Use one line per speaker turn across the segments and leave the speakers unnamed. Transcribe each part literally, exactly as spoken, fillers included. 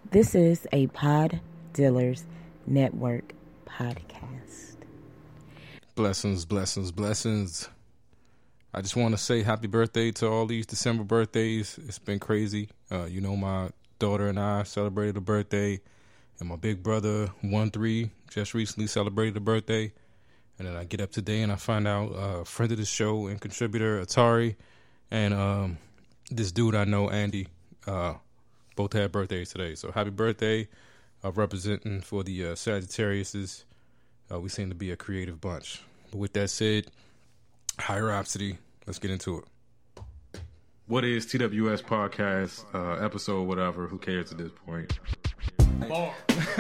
This is a Pod Dealers Network podcast.
Blessings, blessings, blessings. I just want to say happy birthday to all these December birthdays. It's been crazy. Uh, you know, my daughter and I celebrated a birthday, and my big brother, one three, just recently celebrated a birthday. And then I get up today and I find out uh, a friend of the show and contributor, Atari, and um, this dude I know, Andy, uh, both had birthdays today. So happy birthday, uh, representing for the uh, Sagittariuses. Uh, we seem to be a creative bunch. But with that said, High Rhapsody, let's get into it. What is T W S podcast, uh, episode, whatever, who cares at this point?
Bar.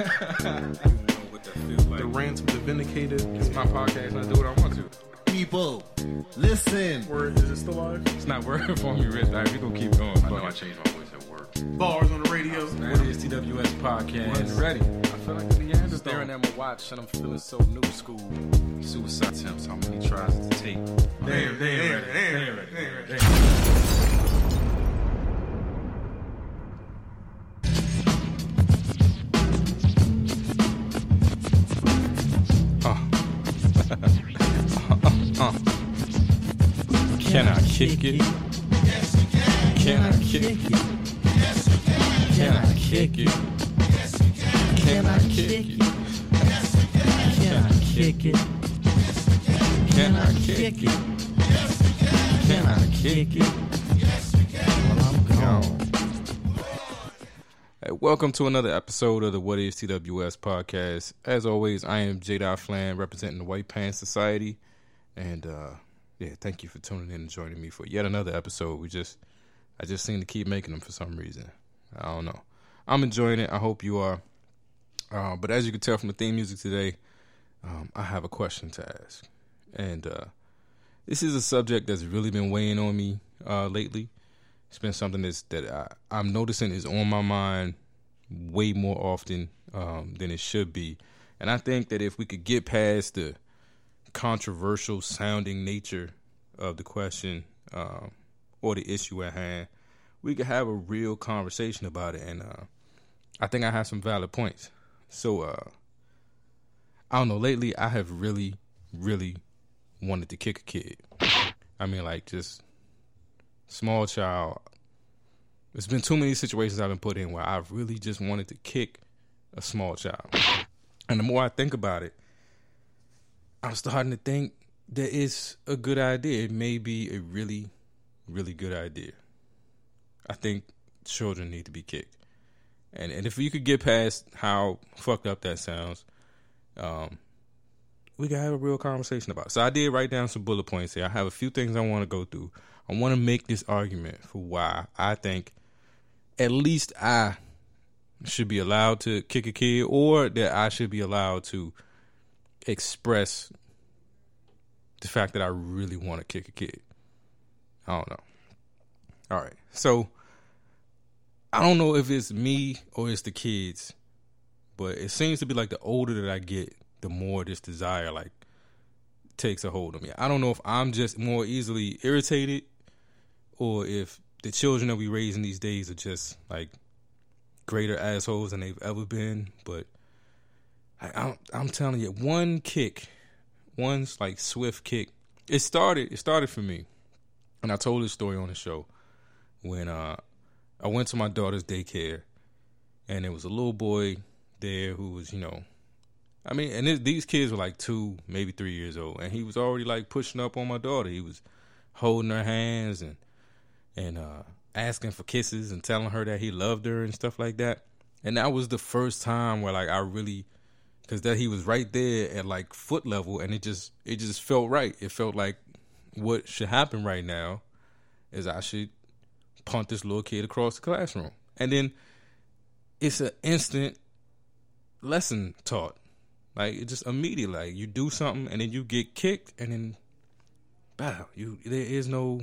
The rants of the vindicated. It's my podcast and I do what I want to.
People, listen.
Word, is it still live?
It's not working for me, Rich. All right, we gonna keep going.
I know I changed my voice at work.
Bars on the radio.
What is T W S podcast?
One's ready.
I feel like a Neanderthal.
Staring at my watch and I'm feeling so new school. Suicide attempts, how many tries to take?
Damn, damn, damn, damn, damn, damn.
Uh. Can I kick it?
Yes, you can.
Can I kick it?
Yes, you can.
Can I kick it?
Yes, you can.
Can I kick it?
Yes, you can.
Can I kick it? Can I kick it?
Yes, you can.
Can I kick it?
Yes, you can.
Well, I'm gone. Hey, welcome to another episode of the What is T W S podcast. As always, I am J. Flan, representing the White Pants Society. And, uh, yeah, thank you for tuning in and joining me for yet another episode. We just, I just seem to keep making them for some reason. I don't know. I'm enjoying it. I hope you are. Uh, but as you can tell from the theme music today, um, I have a question to ask. And uh, this is a subject that's really been weighing on me uh, lately. It's been something that's, that I, I'm noticing is on my mind way more often um, than it should be. And I think that if we could get past the controversial sounding nature of the question um, or the issue at hand, we could have a real conversation about it. And uh, I think I have some valid points. So, uh, I don't know, lately I have really, really wanted to kick a kid. I mean, like, just small child. There's been too many situations I've been put in where I've really just wanted to kick a small child. And the more I think about it, I'm starting to think that it's a good idea. It may be a really, really good idea. I think children need to be kicked. And and if you could get past how fucked up that sounds, um, we can have a real conversation about it. So I did write down some bullet points here. I have a few things I want to go through. I want to make this argument for why I think at least I should be allowed to kick a kid, or that I should be allowed to express the fact that I really want to kick a kid. I don't know. All right. So I don't know if it's me or it's the kids, but it seems to be like the older that I get, the more this desire like takes a hold of me. I don't know if I'm just more easily irritated or if the children that we raising these days are just like greater assholes than they've ever been. But I, I'm, I'm telling you, one kick, one like swift kick. It started. It started for me, and I told this story on the show when uh, I went to my daughter's daycare, and there was a little boy there who was, you know, I mean, and it, these kids were like two, maybe three years old, and he was already like pushing up on my daughter. He was holding her hands and and uh, asking for kisses and telling her that he loved her and stuff like that. And that was the first time where like I really, because that he was right there at like foot level, and it just it just felt right. It felt like what should happen right now is I should punt this little kid across the classroom, and then it's an instant lesson taught. Like, it just immediately, like, you do something and then you get kicked, and then, wow, you there is no,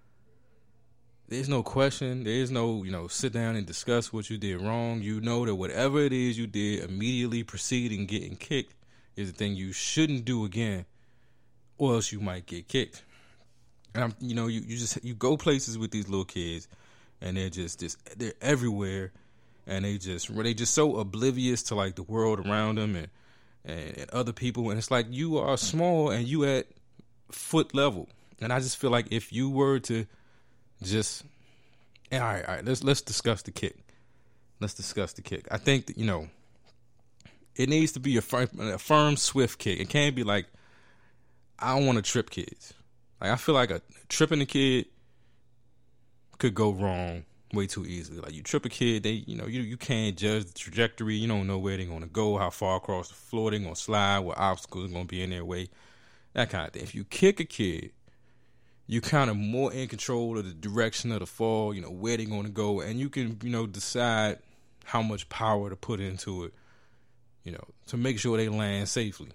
there's no question, there is no, you know, sit down and discuss what you did wrong. You know that whatever it is you did immediately preceding getting kicked is the thing you shouldn't do again, or else you might get kicked. And I'm, you know, you, you just you go places with these little kids, and they're just just they're everywhere. and they just they just so oblivious to like the world around them and, and and other people, and it's like you are small and you at foot level, and I just feel like if you were to just all right, all right, let's let's discuss the kick. Let's discuss the kick. I think that, you know, it needs to be a firm, a firm, swift kick. It can't be like, I don't want to trip kids. Like, I feel like a tripping a kid could go wrong way too easily. Like, you trip a kid, they, you know, you you can't judge the trajectory. You don't know where they're going to go, how far across the floor they're going to slide, what obstacles are going to be in their way, that kind of thing. If you kick a kid, you kind of more in control of the direction of the fall, you know, where they're going to go, and you can, you know, decide how much power to put into it, you know, to make sure they land safely.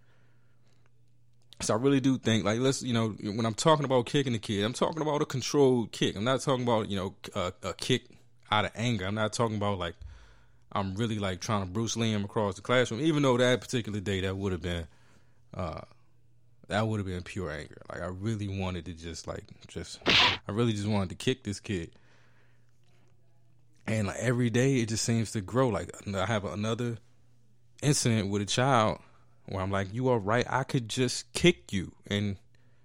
So I really do think, like, let's, you know, when I'm talking about kicking the kid, I'm talking about a controlled kick. I'm not talking about, you know, a, a kick out of anger. I'm not talking about, like, I'm really, like, trying to Bruce Lee him across the classroom, even though that particular day that would have been, uh, that would have been pure anger. Like, I really wanted to just, like, just, I really just wanted to kick this kid. And, like, every day it just seems to grow. Like, I have another incident with a child where I'm like, you are right, I could just kick you. And,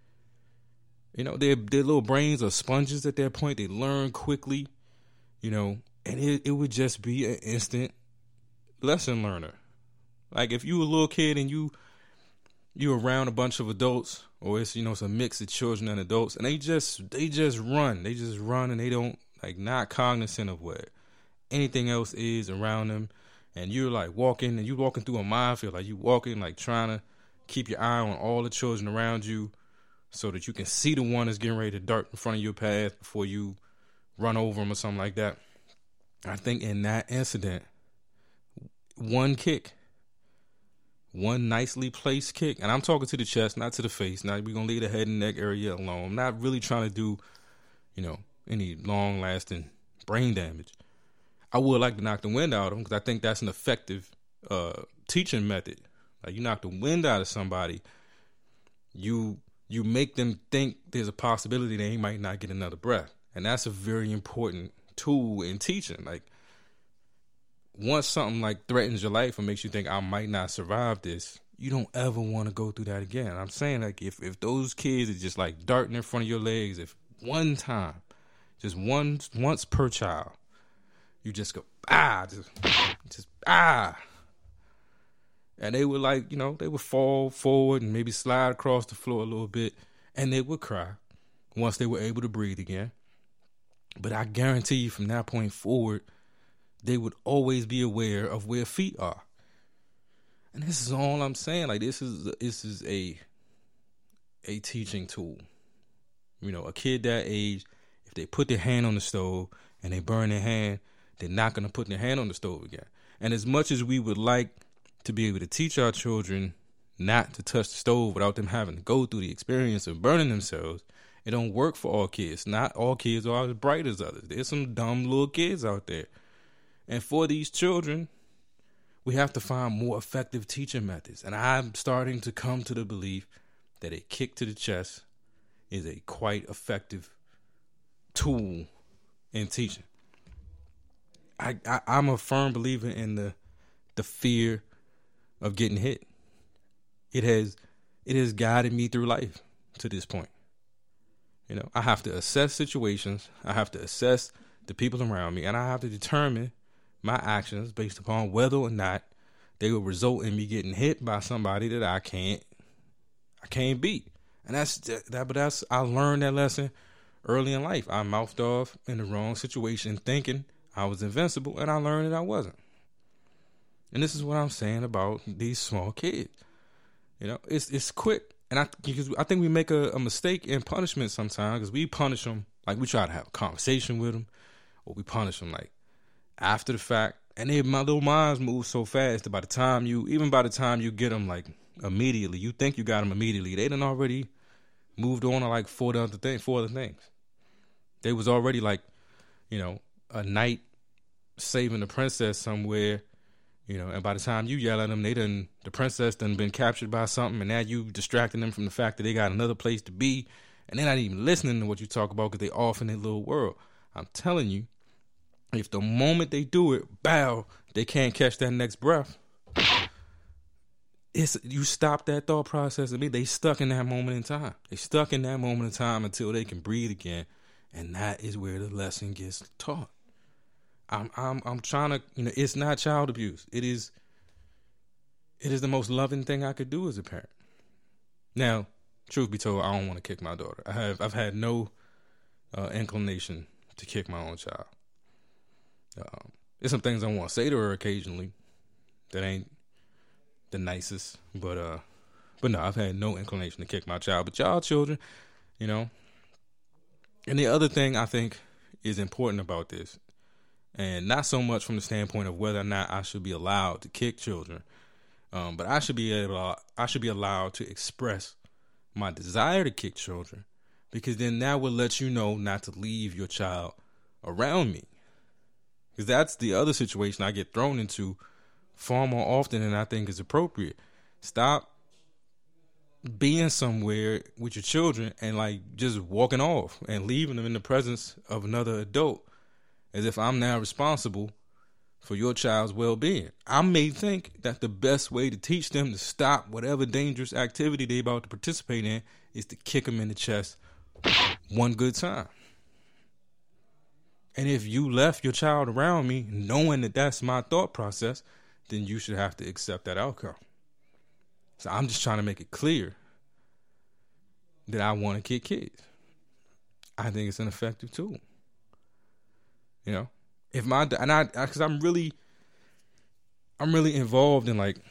you know, their their little brains are sponges at that point. They learn quickly, you know, and it, it would just be an instant lesson learner. Like, if you were a little kid and you you around a bunch of adults, or it's, you know, it's a mix of children and adults, and they just they just run. They just run and they don't, like, not cognizant of what anything else is around them. And you're like walking, and you're walking through a minefield. Like, you walking, like, trying to keep your eye on all the children around you so that you can see the one that's getting ready to dart in front of your path before you run over them or something like that. I think in that incident, one kick, one nicely placed kick, and I'm talking to the chest, not to the face. Now, we're going to leave the head and neck area alone. I'm not really trying to do, you know, any long-lasting brain damage. I would like to knock the wind out of them because I think that's an effective uh, teaching method. Like, you knock the wind out of somebody, you you make them think there's a possibility they might not get another breath. And that's a very important tool in teaching. Like, once something like threatens your life or makes you think I might not survive this, you don't ever want to go through that again. I'm saying, like, if, if those kids are just like darting in front of your legs, if one time, just once once per child, you just go, ah, just, just, ah. And they would, like, you know, they would fall forward and maybe slide across the floor a little bit, and they would cry once they were able to breathe again. But I guarantee you from that point forward, they would always be aware of where feet are. And this is all I'm saying. Like, this is, this is a, a teaching tool. You know, a kid that age, if they put their hand on the stove and they burn their hand, they're not going to put their hand on the stove again. And as much as we would like to be able to teach our children not to touch the stove without them having to go through the experience of burning themselves, it don't work for all kids. Not all kids are as bright as others. There's some dumb little kids out there. And for these children, we have to find more effective teaching methods. And I'm starting to come to the belief that a kick to the chest is a quite effective tool in teaching. I, I, I'm a firm believer in the the fear of getting hit. It has it has guided me through life to this point. You know, I have to assess situations. I have to assess the people around me, and I have to determine my actions based upon whether or not they will result in me getting hit by somebody that I can't I can't beat. And that's that. But that's I learned that lesson early in life. I mouthed off in the wrong situation, thinking I was invincible, and I learned that I wasn't. And this is what I'm saying about these small kids. You know, it's it's quick, and I because I think we make a, a mistake in punishment sometimes because we punish them like we try to have a conversation with them, or we punish them like after the fact, and they my little minds move so fast that by the time you even by the time you get them like immediately, you think you got them immediately, they done already moved on to like four other things, four other things. They was already like, you know, a knight saving the princess somewhere, you know, and by the time you yell at them, they done, the princess done been captured by something, and now you distracting them from the fact that they got another place to be, and they're not even listening to what you talk about because they off in their little world. I'm telling you, if the moment they do it, bow, they can't catch that next breath, it's you stop that thought process. I mean, they stuck in that moment in time. They stuck in that moment in time until they can breathe again, and that is where the lesson gets taught. I'm I'm I'm trying to, you know, it's not child abuse. It is it is the most loving thing I could do as a parent. Now, truth be told, I don't want to kick my daughter. I have I've had no uh, inclination to kick my own child. Um, there's some things I want to say to her occasionally that ain't the nicest, but uh, but no, I've had no inclination to kick my child. But y'all children, you know. And the other thing I think is important about this, and not so much from the standpoint of whether or not I should be allowed to kick children, um, but I should be able, I should be allowed to express my desire to kick children, because then that will let you know not to leave your child around me. Because that's the other situation I get thrown into far more often than I think is appropriate. Stop being somewhere with your children and like just walking off and leaving them in the presence of another adult as if I'm now responsible for your child's well-being. I may think that the best way to teach them to stop whatever dangerous activity they about to participate in is to kick them in the chest one good time. And if you left your child around me knowing that that's my thought process, then you should have to accept that outcome. So I'm just trying to make it clear that I want to kick kids. I think it's an effective tool. You know, if my and I because I'm really, I'm really involved in, like,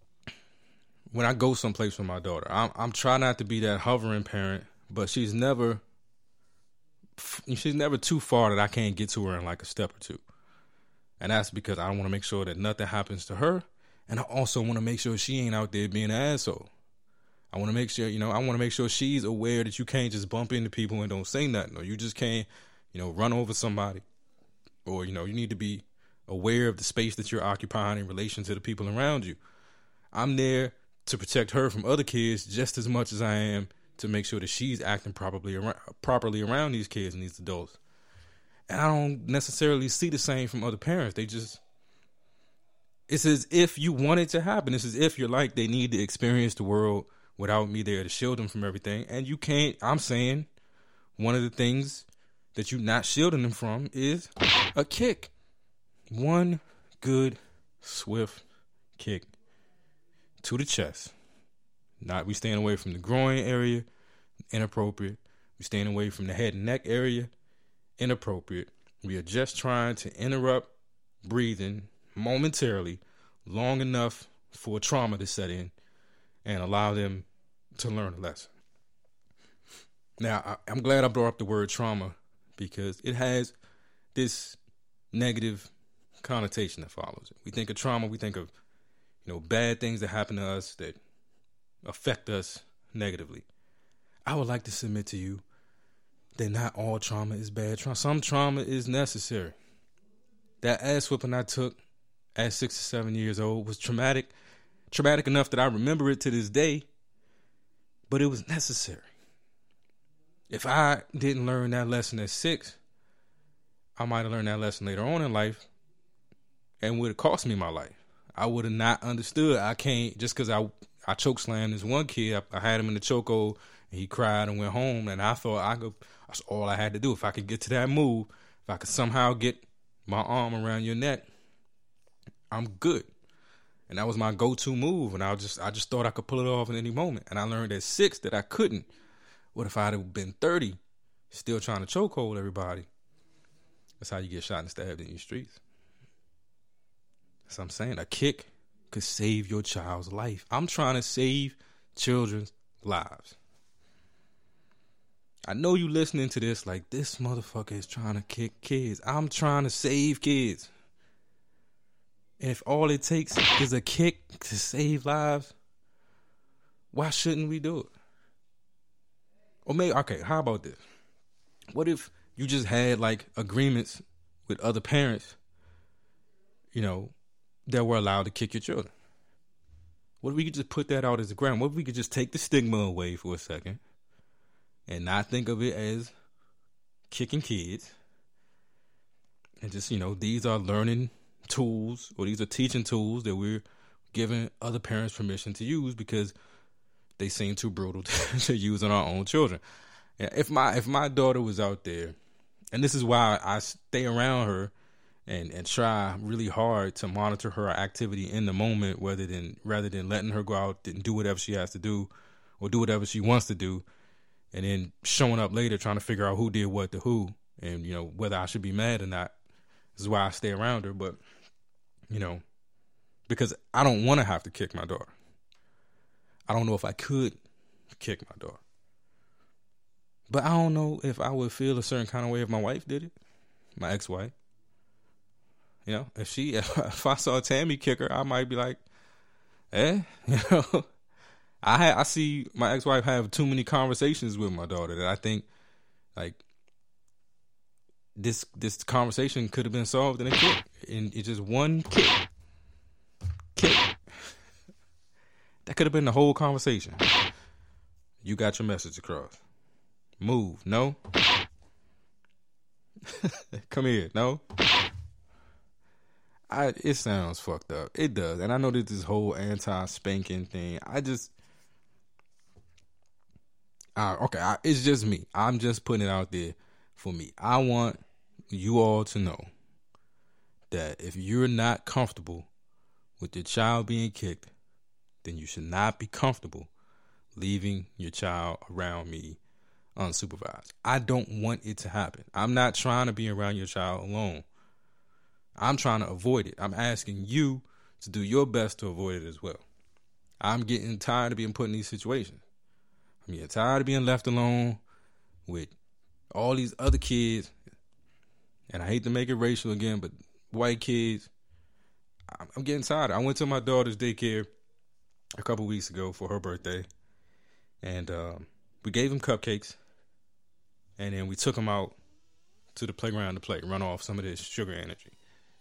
when I go someplace with my daughter. I'm I'm trying not to be that hovering parent, but she's never, she's never too far that I can't get to her in like a step or two. And that's because I want to make sure that nothing happens to her. And I also want to make sure she ain't out there being an asshole. I want to make sure, you know, I want to make sure she's aware that you can't just bump into people and don't say nothing. Or you just can't, you know, run over somebody. Or, you know, you need to be aware of the space that you're occupying in relation to the people around you. I'm there to protect her from other kids just as much as I am to make sure that she's acting properly around, properly around these kids and these adults. And I don't necessarily see the same from other parents. They just, it's as if you want it to happen. It's as if you're like, they need to experience the world without me there to shield them from everything. And you can't, I'm saying, one of the things that you're not shielding them from is a kick. One good, swift kick to the chest. Not, we staying away from the groin area, inappropriate. We staying away from the head and neck area, inappropriate. We are just trying to interrupt breathing momentarily long enough for trauma to set in and allow them to learn a lesson. Now, I, I'm glad I brought up the word trauma because it has this negative connotation that follows it. We think of trauma, we think of, you know, bad things that happen to us that affect us negatively. I would like to submit to you that not all trauma is bad trauma. Some trauma is necessary. That ass whooping I took at six or seven years old was traumatic, traumatic enough that I remember it to this day, but it was necessary. If I didn't learn that lesson at six, I might have learned that lesson later on in life and would have cost me my life. I would have not understood. I can't, just because I, I choke slammed this one kid, I, I had him in the chokehold, and he cried and went home, and I thought I could, that's all I had to do. If I could get to that move, if I could somehow get my arm around your neck, I'm good. And that was my go-to move, and I just I just thought I could pull it off at any moment. And I learned at six that I couldn't. What if I'd have been thirty, still trying to chokehold everybody? That's how you get shot and stabbed in your streets. That's what I'm saying. A kick could save your child's life. I'm trying to save children's lives. I know you listening to this like, this motherfucker is trying to kick kids. I'm trying to save kids. And if all it takes is a kick to save lives, why shouldn't we do it? Or maybe, okay, how about this? What if you just had like agreements with other parents, you know, that were allowed to kick your children? What if we could just put that out as a ground? What if we could just take the stigma away for a second and not think of it as kicking kids And just, you know, these are learning tools, or these are teaching tools that we're giving other parents permission to use because they seem too brutal to, to use on our own children. Yeah, if my if my daughter was out there, and this is why I stay around her and, and try really hard to monitor her activity in the moment, rather than rather than letting her go out and do whatever she has to do or do whatever she wants to do, and then showing up later trying to figure out who did what to who, and, you know, whether I should be mad or not. This is why I stay around her. But, you know, because I don't want to have to kick my daughter. I don't know if I could kick my daughter. But I don't know if I would feel a certain kind of way if my wife did it, my ex-wife. You know, if she, if I saw Tammy kick her, I might be like, eh, you know. I I see my ex-wife have too many conversations with my daughter that I think, like, this this conversation could have been solved in a kick. In it's just one kick. Kick. That could have been the whole conversation. You got your message across. Move. No. Come here. No. I. It sounds fucked up. It does. And I know that this whole anti-spanking thing, I just... Uh, okay, I, it's just me. I'm just putting it out there for me. I want you all to know that if you're not comfortable with your child being kicked, then you should not be comfortable leaving your child around me unsupervised. I don't want it to happen. I'm not trying to be around your child alone. I'm trying to avoid it. I'm asking you to do your best to avoid it as well. I'm getting tired of being put in these situations. I'm getting tired of being left alone with all these other kids. And I hate to make it racial again, but white kids, I'm getting tired. I went to my daughter's daycare a couple weeks ago for her birthday. And um, we gave them cupcakes. And then we took them out to the playground to play, run off some of this sugar energy.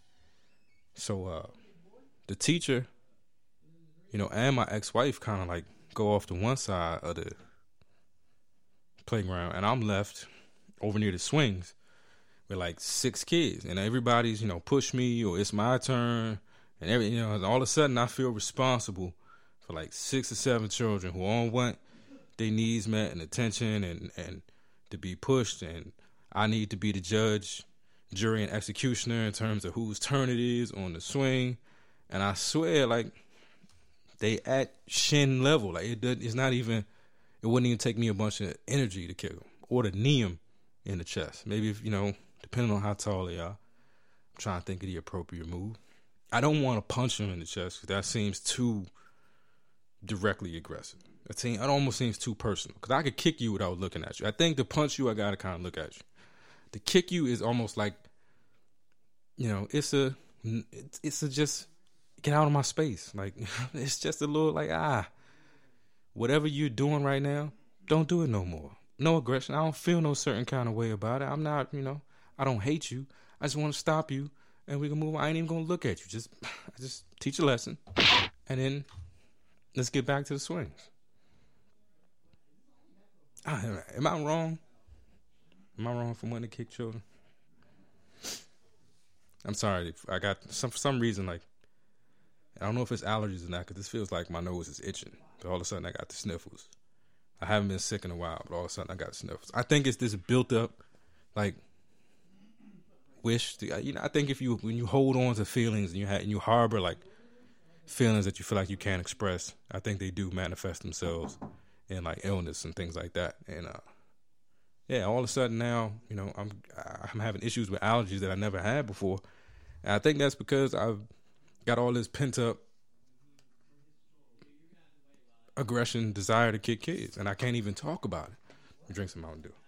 So uh, the teacher, you know, and my ex-wife kind of like go off to one side of the playground, and I'm left over near the swings with like six kids, and everybody's, you know, push me or it's my turn, and every, you know, all of a sudden I feel responsible for like six or seven children who all want their needs met and attention and, and to be pushed, and I need to be the judge, jury, and executioner in terms of whose turn it is on the swing. And I swear, like, they at shin level. Like, it does, it's not even, it wouldn't even take me a bunch of energy to kill them or to knee them in the chest. Maybe if, you know, depending on how tall they are, I'm trying to think of the appropriate move. I don't want to punch them in the chest because that seems too directly aggressive. It, seems, it almost seems too personal because I could kick you without looking at you. I think to punch you, I got to kind of look at you. To kick you is almost like, you know, it's a, it's, it's a just, get out of my space. Like, it's just a little like, ah, whatever you're doing right now, don't do it no more. No aggression. I don't feel no certain kind of way about it. I'm not, you know, I don't hate you. I just want to stop you and we can move on. I ain't even going to look at you. Just, just teach a lesson and then let's get back to the swings. I, am I wrong? Am I wrong for wanting to kick children? I'm sorry. If I got some, for some reason, like, I don't know if it's allergies or not, because this feels like my nose is itching. But all of a sudden, I got the sniffles. I haven't been sick in a while, but all of a sudden, I got sniffles. I think it's this built up, like, wish. To, you know, I think if you, when you hold on to feelings and you ha- and you harbor, like, feelings that you feel like you can't express, I think they do manifest themselves in, like, illness and things like that. And, uh, yeah, all of a sudden now, you know, I'm I'm having issues with allergies that I never had before. And I think that's because I've got all this pent up aggression, desire to kick kids, and I can't even talk about it. Let me drink some Mountain Dew.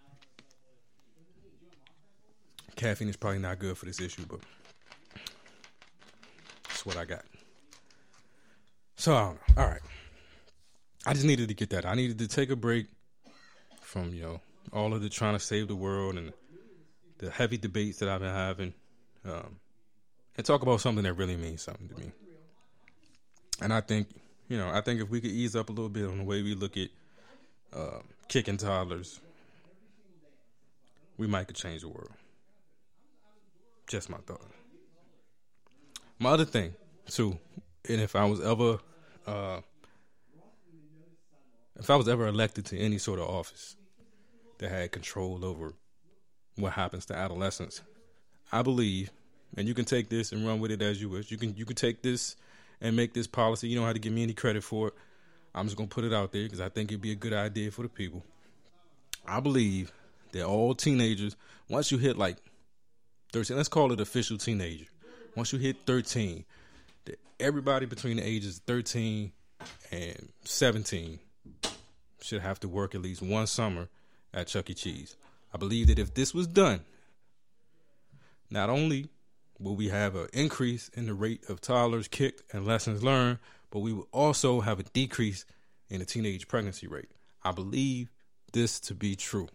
Caffeine is probably not good for this issue, but that's what I got. So I don't know. All right, I just needed to get that. I needed to take a break from, you know, all of the trying to save the world and the heavy debates that I've been having, um, and talk about something that really means something to me. And I think, you know, I think if we could ease up a little bit on the way we look at uh, kicking toddlers, we might could change the world. Just my thought. My other thing, too, and if I was ever, uh, if I was ever elected to any sort of office that had control over what happens to adolescents, I believe, and you can take this and run with it as you wish. You can you can take this and make this policy. You don't have to give me any credit for it. I'm just gonna put it out there because I think it'd be a good idea for the people. I believe that all teenagers, once you hit like thirteen, let's call it official teenager. Once you hit thirteen, that everybody between the ages of thirteen and seventeen should have to work at least one summer at Chuck E. Cheese. I believe that if this was done, not only will we have an increase in the rate of toddlers kicked and lessons learned, but we will also have a decrease in the teenage pregnancy rate. I believe this to be true.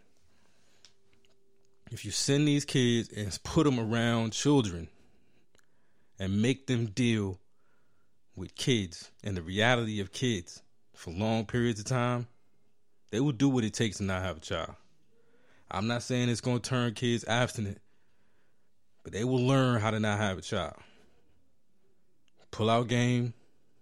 If you send these kids and put them around children and make them deal with kids and the reality of kids for long periods of time, they will do what it takes to not have a child. I'm not saying it's going to turn kids abstinent, but they will learn how to not have a child. Pull out game.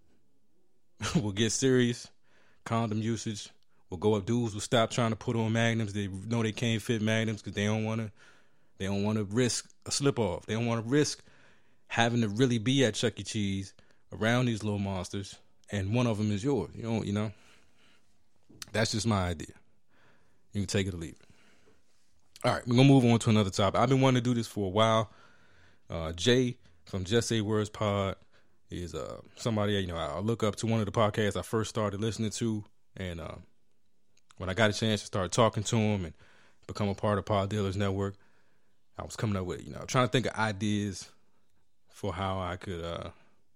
We'll get serious. Condom usage will go up. Dudes will stop trying to put on magnums. They know they can't fit magnums because they don't want to. They don't want to risk a slip off. They don't want to risk having to really be at Chuck E. Cheese around these little monsters, and one of them is yours. You know, you know. That's just my idea. You can take it or leave it. All right, we're gonna move on to another topic. I've been wanting to do this for a while. Uh, Jay from Just Say Words Pod is uh, somebody, you know, I look up to one of the podcasts I first started listening to. And uh, when I got a chance to start talking to him and become a part of Pod Dealers Network, I was coming up with, you know, trying to think of ideas for how I could, uh,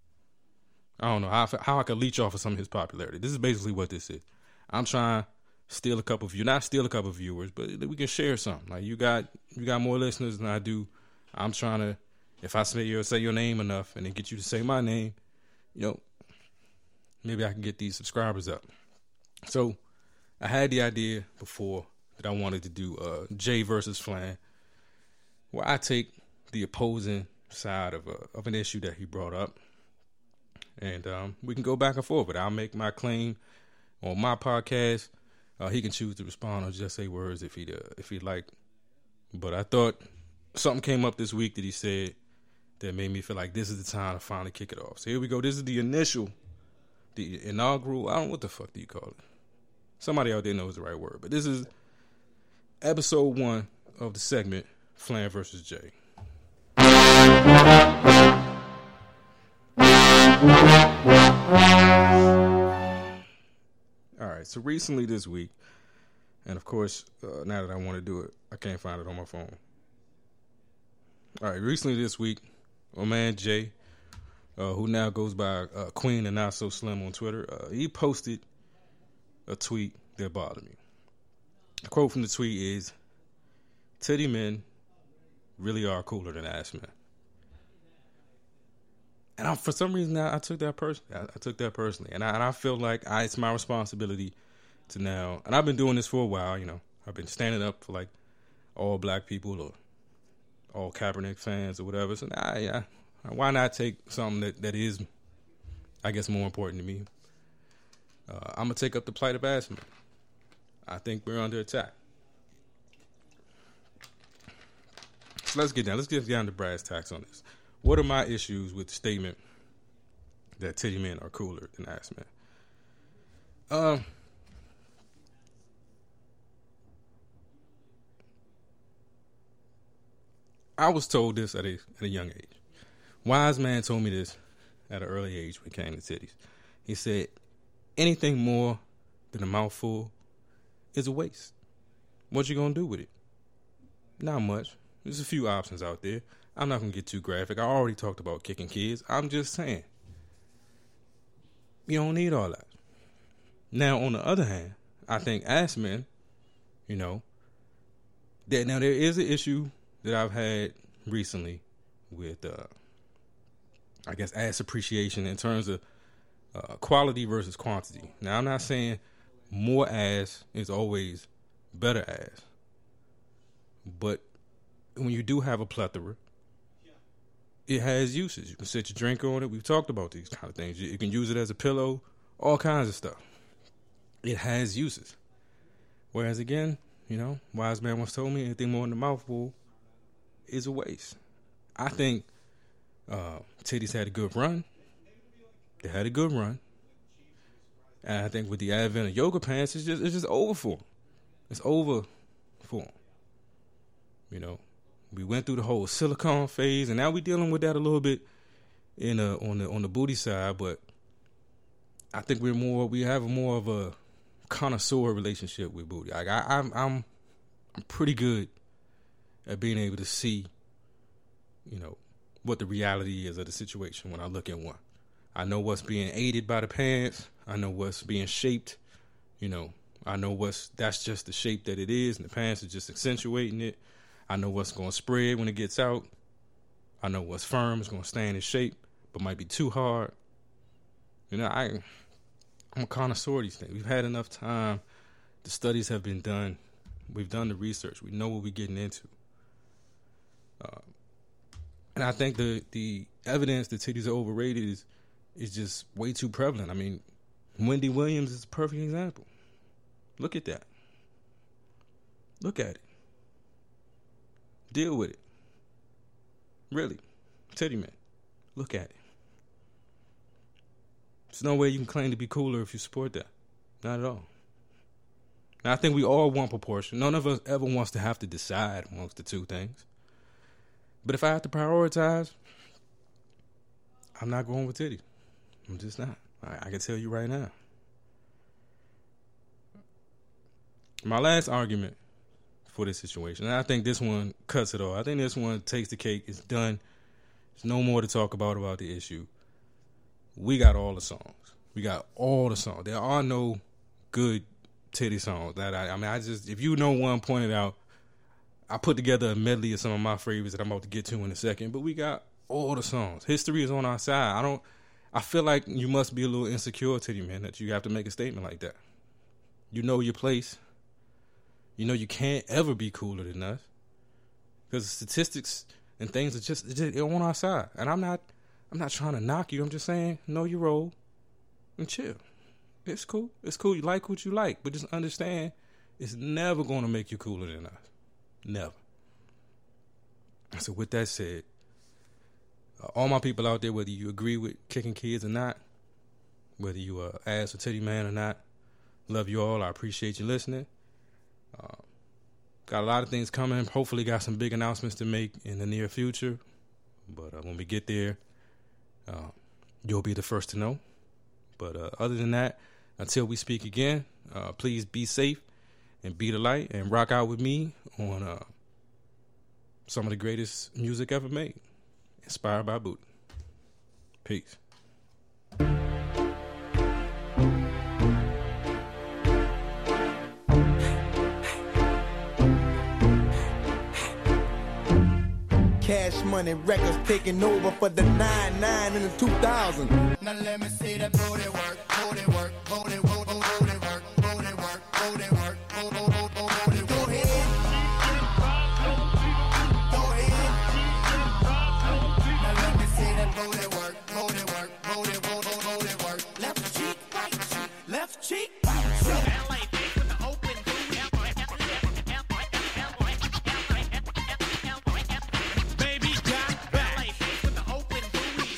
I don't know, how, how I could leech off of some of his popularity. This is basically what this is. I'm trying to steal a couple of you, not steal a couple of viewers, but we can share something. Like you got, you got more listeners than I do. I'm trying to, if I say your say your name enough and then get you to say my name, you know, maybe I can get these subscribers up. So I had the idea before that I wanted to do uh, Jay versus Flan, where I take the opposing side of a, of an issue that he brought up, and um, we can go back and forth. But I'll make my claim on my podcast. Uh, he can choose to respond or just say words if he uh, if he'd like. But I thought something came up this week that he said that made me feel like this is the time to finally kick it off. So here we go. This is the initial, the inaugural, I don't know what the fuck do you call it. Somebody out there knows the right word. But this is episode one of the segment, Flan versus Jay. All right, so recently this week, and of course, uh, now that I want to do it, I can't find it on my phone. All right, recently this week, my man Jay, uh, who now goes by uh, Queen and Not So Slim on Twitter, uh, he posted a tweet that bothered me. The quote from the tweet is, "Titty men really are cooler than ass men." And I, for some reason, I, I took that personally. I, I took that personally, and I, and I feel like I, it's my responsibility to now. And I've been doing this for a while. You know, I've been standing up for like all black people or all Kaepernick fans or whatever. So nah, yeah, why not take something that, that is, I guess, more important to me? Uh, I'm gonna take up the plight of ass men. I think we're under attack. So let's get down. Let's get down to brass tacks on this. What are my issues with the statement that titty men are cooler than ass men? Um, I was told this at a at a young age. Wise man told me this at an early age when it came to titties. He said, anything more than a mouthful is a waste. What you gonna do with it? Not much. There's a few options out there. I'm not going to get too graphic. I already talked about kicking kids. I'm just saying, you don't need all that. Now, on the other hand, I think ass men, you know, that now there is an issue that I've had recently with, uh, I guess, ass appreciation in terms of uh, quality versus quantity. Now, I'm not saying more ass is always better ass, but when you do have a plethora it has uses. You can set your drink on it. We've talked about these kind of things. You, you can use it as a pillow, all kinds of stuff. It has uses. Whereas again, you know, wise man once told me anything more than a mouthful is a waste. I think uh, titties had a good run. They had a good run. And I think with the advent of yoga pants, it's just it's just over for them. It's over for them. You know, we went through the whole silicone phase, and now we're dealing with that a little bit in a, on the on the booty side. But I think we're more we have more of a connoisseur relationship with booty. Like I, I'm I'm I'm pretty good at being able to see, you know, what the reality is of the situation when I look at one. I know what's being aided by the pants. I know what's being shaped. You know, I know what's that's just the shape that it is, and the pants are just accentuating it. I know what's going to spread when it gets out. I know what's firm is going to stay in its shape, but might be too hard. You know, I, I'm a connoisseur of these things. We've had enough time. The studies have been done. We've done the research. We know what we're getting into. Uh, and I think the the evidence that titties are overrated is is just way too prevalent. I mean, Wendy Williams is a perfect example. Look at that. Look at it. Deal with it. Really. Titty man. Look at it. There's no way you can claim to be cooler if you support that. Not at all. And I think we all want proportion. None of us ever wants to have to decide amongst the two things. But if I have to prioritize, I'm not going with titty. I'm just not. I, I can tell you right now. My last argument for this situation, and I think this one cuts it all. I think this one takes the cake. It's done. There's no more to talk about about the issue. We got all the songs. We got all the songs. There are no good titty songs. That I, I mean, I just if you know one, point it out. I put together a medley of some of my favorites that I'm about to get to in a second. But we got all the songs. History is on our side. I don't. I feel like you must be a little insecure, titty man, that you have to make a statement like that. You know your place. You know you can't ever be cooler than us, because statistics and things are just, just on our side. And I'm not, I'm not trying to knock you. I'm just saying, know your role and chill. It's cool. It's cool. You like what you like, but just understand, it's never going to make you cooler than us. Never. So with that said, uh, all my people out there, whether you agree with kicking kids or not, whether you are ass or titty man or not, love you all. I appreciate you listening. Uh, got a lot of things coming. Hopefully got some big announcements to make in the near future. But uh, when we get there, uh, you'll be the first to know. But uh, other than that, until we speak again, uh, please be safe and be the light and rock out with me on uh, some of the greatest music ever made, inspired by Booty. Peace.
Cash Money Records taking over for the nine nine in the two thousand.
Now let me see that booty work, booty work, booty work, booty work, booty work, booty work, booty work, booty work. Go ahead. Go ahead. Now let me see that booty work, booty work, booty work, booty work. Left cheek, right cheek, left cheek, right cheek. L A bitch with the open booty. Baby got back. L A bitch with the open booty.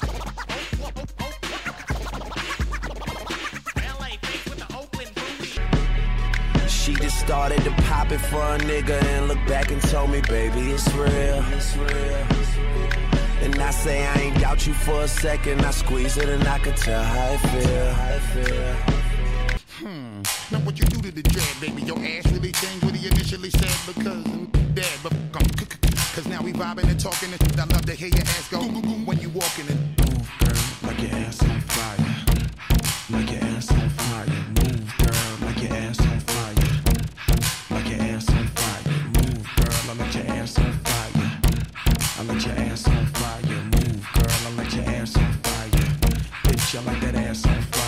L A bitch with the open booty.
She just started to pop it for a nigga and looked back and told me, baby, it's real. It's real. And I say I ain't doubt you for a second. I squeeze it and I could tell how it feel. How it feel.
Hmm. Now what you do to the dread, baby? Your ass really changed what he initially said because I'm dead, but come cause now we vibing and talking and shit. I love to hear your ass go when you walking and move, girl, like your ass on fire. Like your ass on fire. Move, girl, like your ass on fire. Like your ass on fire. Move, girl, I like your ass on fire. I like your ass on fire. Move, girl, I like your ass on fire. Bitch, I like that ass on fire.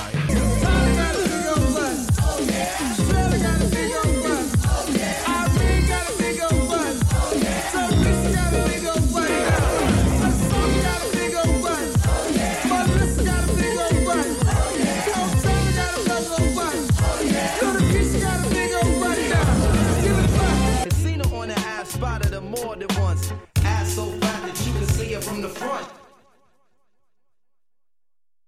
Got a
front.